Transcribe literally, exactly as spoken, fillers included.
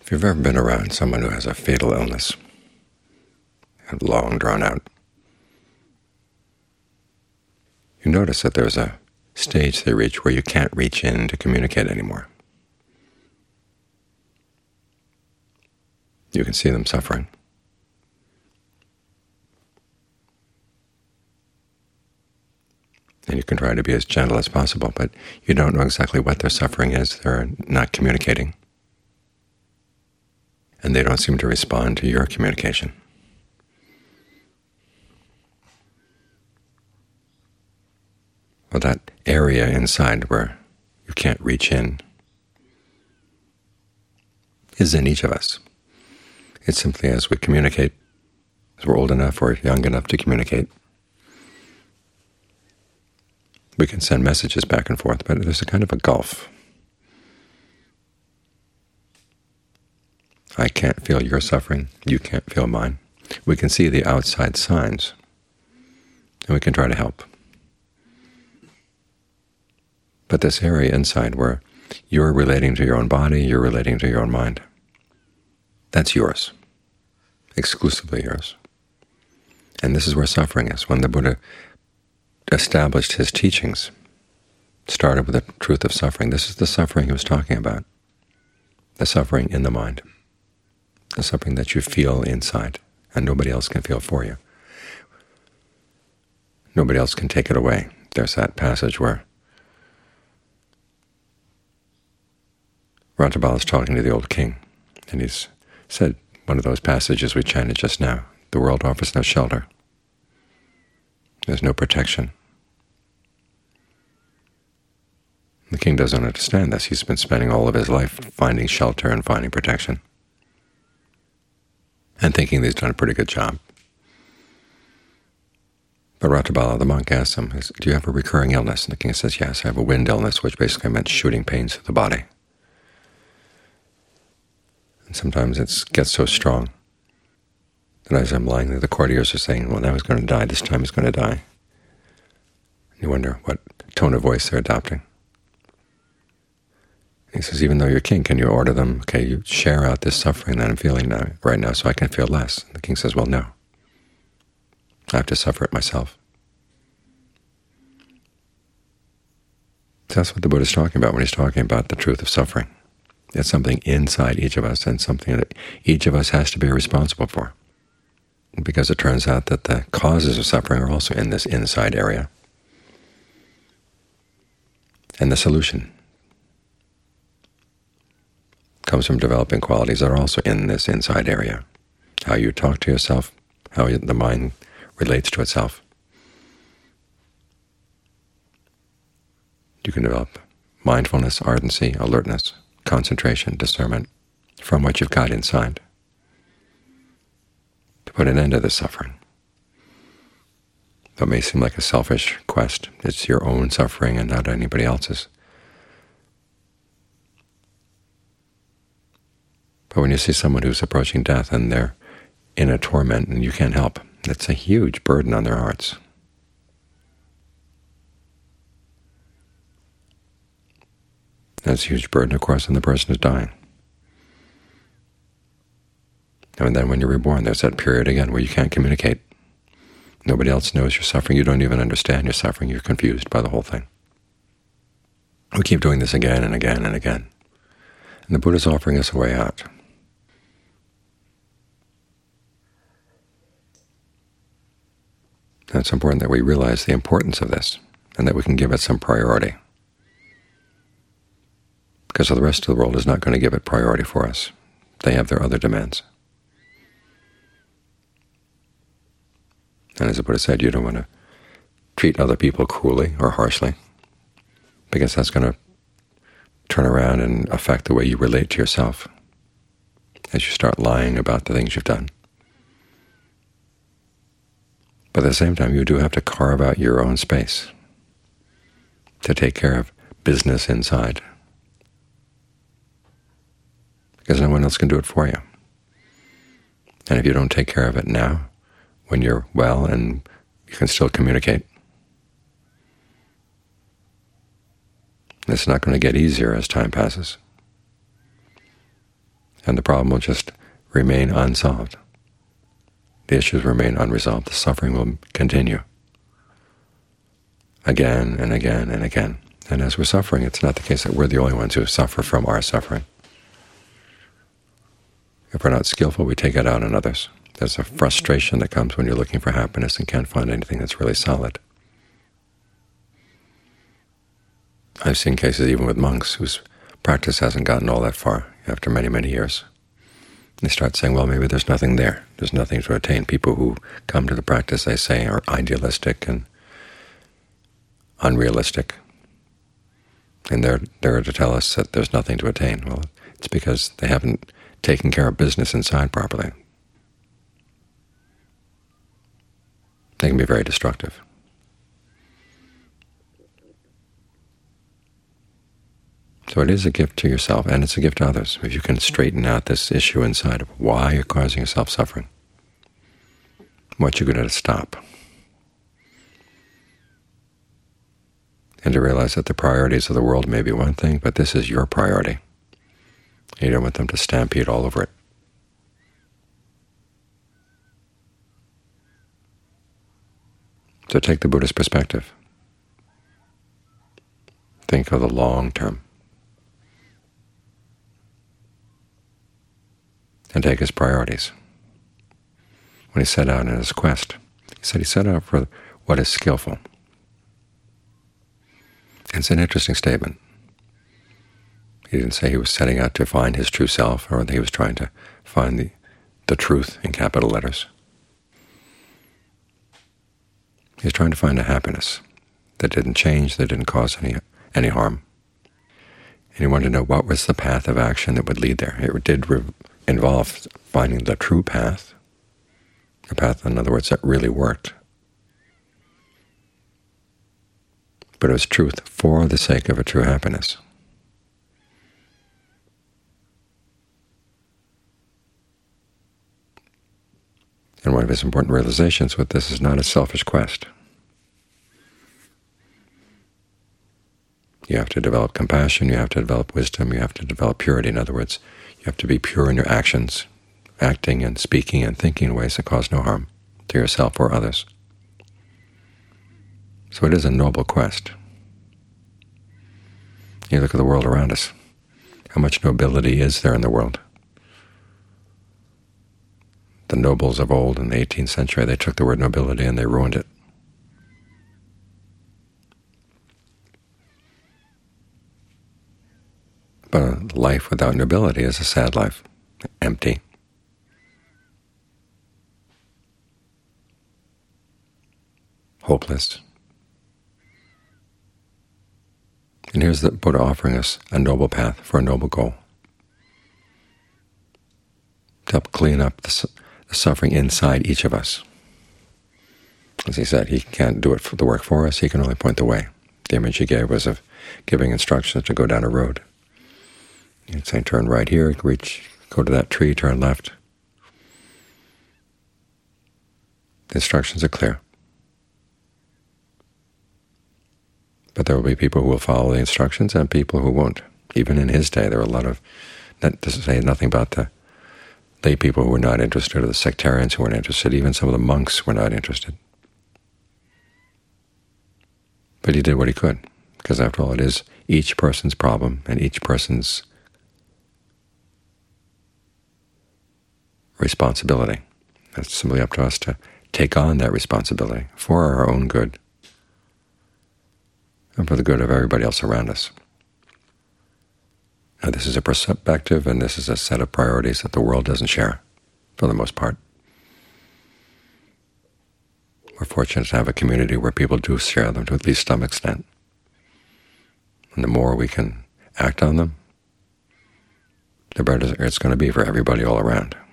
If you've ever been around someone who has a fatal illness, long drawn out, you notice that there's a stage they reach where you can't reach in to communicate anymore. You can see them suffering. And you can try to be as gentle as possible, but you don't know exactly what their suffering is. They're not communicating. And they don't seem to respond to your communication. Well, that area inside where you can't reach in is in each of us. It's simply as we communicate, as we're old enough or young enough to communicate, we can send messages back and forth, but there's a kind of a gulf. I can't feel your suffering, you can't feel mine. We can see the outside signs, and we can try to help. But this area inside where you're relating to your own body, you're relating to your own mind, that's yours, exclusively yours. And this is where suffering is. When the Buddha established his teachings, started with the truth of suffering, this is the suffering he was talking about, the suffering in the mind, the suffering that you feel inside, and nobody else can feel for you. Nobody else can take it away. There's that passage where Rajabala is talking to the old king, and he's said one of those passages we chanted just now, the world offers no shelter. There's no protection. The king doesn't understand this. He's been spending all of his life finding shelter and finding protection, and thinking that he's done a pretty good job. But Rajabala, the monk, asks him, do you have a recurring illness? And the king says, yes, I have a wind illness, which basically meant shooting pains through the body. And sometimes it gets so strong that as I'm lying there, the courtiers are saying, well, now he's going to die, this time he's going to die. And you wonder what tone of voice they're adopting. He says, even though you're king, can you order them, okay, you share out this suffering that I'm feeling now, right now so I can feel less? And the king says, well, no. I have to suffer it myself. So that's what the Buddha is talking about when he's talking about the truth of suffering. It's something inside each of us and something that each of us has to be responsible for. Because it turns out that the causes of suffering are also in this inside area. And the solution comes from developing qualities that are also in this inside area. How you talk to yourself, how the mind relates to itself. You can develop mindfulness, ardency, alertness, concentration, discernment from what you've got inside to put an end to this suffering. Though it may seem like a selfish quest, it's your own suffering and not anybody else's. But when you see someone who's approaching death and they're in a torment and you can't help, that's a huge burden on their hearts. That's a huge burden, of course, on the person who's dying. And then when you're reborn, there's that period again where you can't communicate. Nobody else knows you're suffering. You don't even understand you're suffering. You're confused by the whole thing. We keep doing this again and again and again. And the Buddha is offering us a way out. And it's important that we realize the importance of this and that we can give it some priority. Because the rest of the world is not going to give it priority for us. They have their other demands. And as the Buddha said, you don't want to treat other people cruelly or harshly, because that's going to turn around and affect the way you relate to yourself as you start lying about the things you've done. But at the same time, you do have to carve out your own space to take care of business inside, because no one else can do it for you. And if you don't take care of it now, when you're well and you can still communicate, it's not going to get easier as time passes. and the problem will just remain unsolved. The issues remain unresolved. The suffering will continue again and again and again. And as we're suffering, it's not the case that we're the only ones who suffer from our suffering. If we're not skillful, we take it out on others. There's a frustration that comes when you're looking for happiness and can't find anything that's really solid. I've seen cases even with monks whose practice hasn't gotten all that far after many, many years. They start saying, well, maybe there's nothing there. There's nothing to attain. People who come to the practice, they say, are idealistic and unrealistic. And they're there to tell us that there's nothing to attain. Well, it's because they haven't taken care of business inside properly. They can be very destructive. So it is a gift to yourself, and it's a gift to others, if you can straighten out this issue inside of why you're causing yourself suffering, what you're going to stop, and to realize that the priorities of the world may be one thing, but this is your priority. You don't want them to stampede all over it. So take the Buddhist perspective. Think of the long term. And take his priorities. When he set out in his quest, he said he set out for what is skillful. It's an interesting statement. He didn't say he was setting out to find his true self, or that he was trying to find the, the truth in capital letters. He was trying to find a happiness that didn't change, that didn't cause any any harm. And he wanted to know what was the path of action that would lead there. It did re involve finding the true path, a path, in other words, that really worked. But it was truth for the sake of a true happiness. And one of his important realizations was this is not a selfish quest. You have to develop compassion, you have to develop wisdom, you have to develop purity. In other words, you have to be pure in your actions, acting and speaking and thinking in ways that cause no harm to yourself or others. So it is a noble quest. You look at the world around us. How much nobility is there in the world? The nobles of old in the eighteenth century, they took the word nobility and they ruined it. But a life without nobility is a sad life, empty. Hopeless. And here's the Buddha offering us a noble path for a noble goal, to help clean up the, the suffering inside each of us. As he said, he can't do it for the work for us, he can only point the way. The image he gave was of giving instructions to go down a road. He'd say, turn right here, reach, go to that tree, turn left. The instructions are clear. But there will be people who will follow the instructions and people who won't. Even in his day, there were a lot of, not to say nothing about the lay people who were not interested, or the sectarians who weren't interested. Even some of the monks were not interested. But he did what he could, because after all, it is each person's problem and each person's responsibility. It's simply up to us to take on that responsibility for our own good and for the good of everybody else around us. Now, this is a perspective and this is a set of priorities that the world doesn't share, for the most part. We're fortunate to have a community where people do share them to at least some extent. And the more we can act on them, the better it's going to be for everybody all around.